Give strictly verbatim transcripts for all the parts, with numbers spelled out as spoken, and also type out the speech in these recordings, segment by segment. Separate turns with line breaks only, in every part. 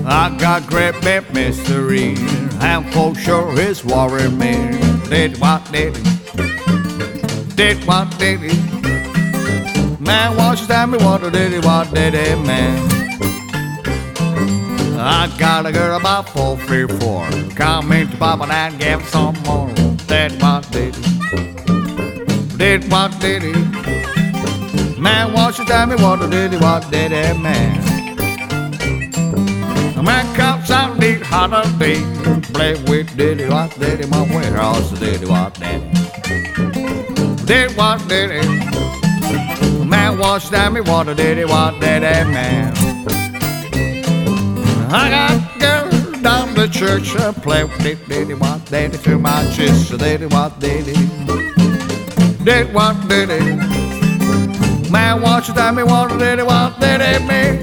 I got great big mystery, and for sure it's worrying me. Did what did it? Did what did it? Man, won't you tell me what did it? What did it, man? I got a girl about four, three, four. Come into Papa and give some more. Did what did it? Did what did it? Man, won't you tell me what did it? What did it, man? The man comes out the holiday, play with diddy what diddy, my warehouse diddy what diddy, did what diddy. Man, won't you tell me what diddy what diddy, man? I got girls down the church, uh, play with diddy, diddy what diddy, fill my chest, diddy what diddy, did what diddy. Man, won't you tell me what diddy what diddy, man?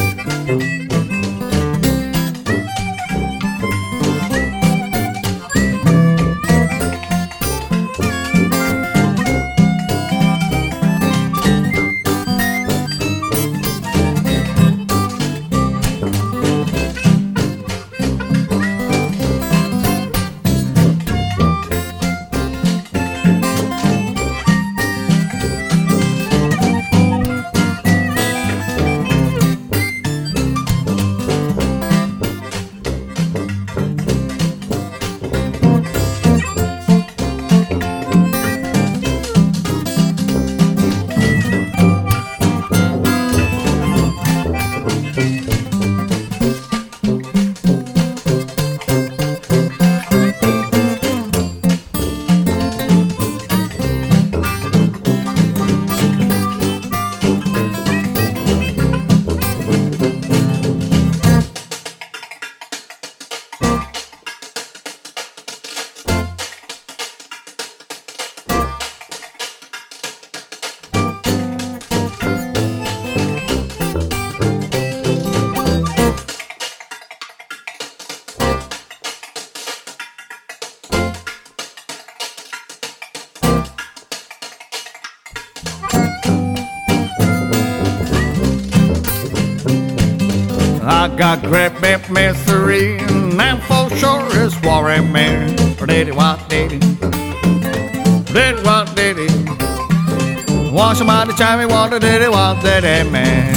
I got great big mystery, and for sure it's worrying me. Did it what did it? Did it what did it? Want somebody tell me what did it what did it, man?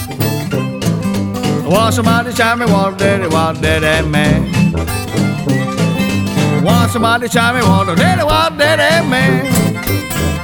Want somebody tell me what did it what did it, man? Want somebody tell me what did it what did it, man?